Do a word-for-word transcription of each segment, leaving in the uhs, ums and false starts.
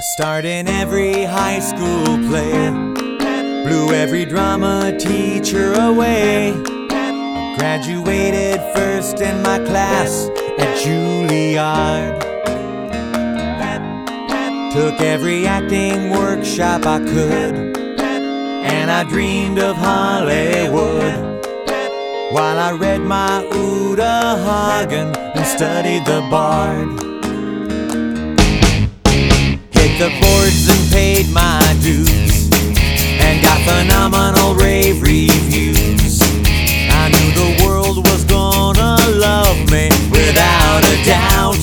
Starred in every high school play, blew every drama teacher away. I graduated first in my class at Juilliard. Took every acting workshop I could, and I dreamed of Hollywood, while I read my Uta Hagen and studied the Bard. Hit the boards and paid my dues, and got phenomenal rave reviews. I knew the world was gonna love me without a doubt.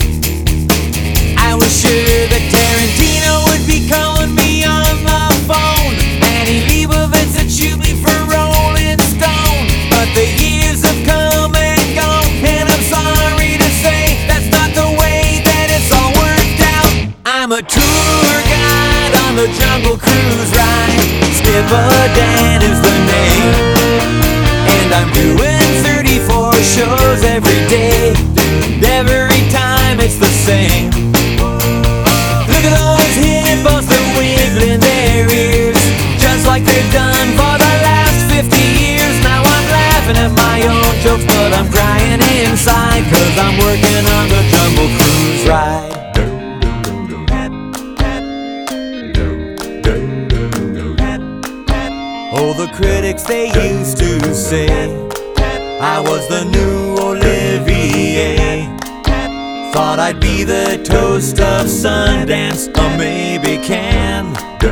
I was sure that Tarantino would be calling me on the phone, Annie Leibovitz would shoot me for Rolling Stone. But the years have come and gone, and I'm sorry to say that's not the way that it's all worked out. I'm a tour guide on the Jungle Cruise ride. Skipper Dan is the name, and I'm doing thirty-four shows every day. And every time it's the same. Look at those hippos, they're wiggling their ears, just like they've done for the last fifty years. Now I'm laughing at my own jokes, but I'm crying inside, cause I'm working on the Jungle Cruise ride. Oh, the critics, they used to say I was the new Olivier. Thought I'd be the toast of Sundance, or maybe Cannes.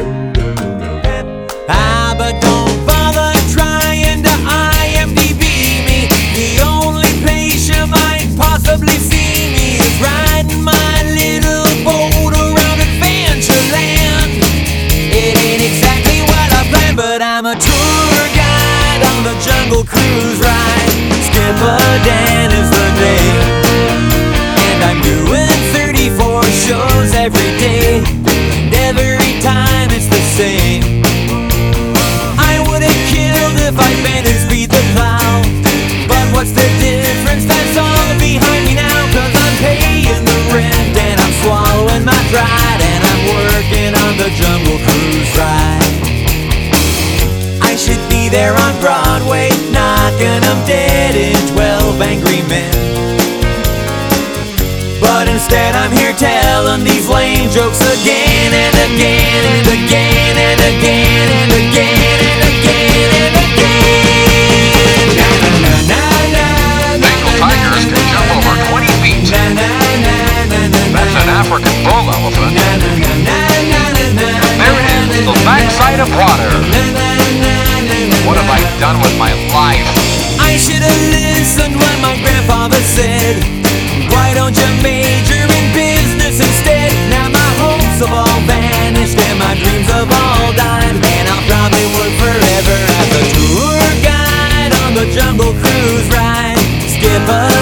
Ah, but don't bother trying to I M D B me. The only place you might possibly see me is riding my little boat around Adventureland. It ain't exactly what I planned, but I'm a tour guide on the Jungle Cruise ride. Skipper Dan is the name, and I'm doing thirty-four shows every day. And every time it's the same. I would've killed if I'd been to Speed the Plow, but what's the difference? That's all behind me now, cause I'm paying the rent, and I'm swallowing my pride, and I'm working on the Jungle Cruise ride. I should be there on Broadway, knocking them dead in twelve Angry Men, but instead I'm here telling these lame jokes again and again and again and again and again and again and again. Bengal tigers can jump over twenty feet. That's an African bull elephant. There it is, the backside of water. What have I done with my life? I should have listened when my grandfather said, why don't you major in business instead? Now my hopes have all vanished and my dreams have all died, and I'll probably work forever as a tour guide on the Jungle Cruise ride. Skipper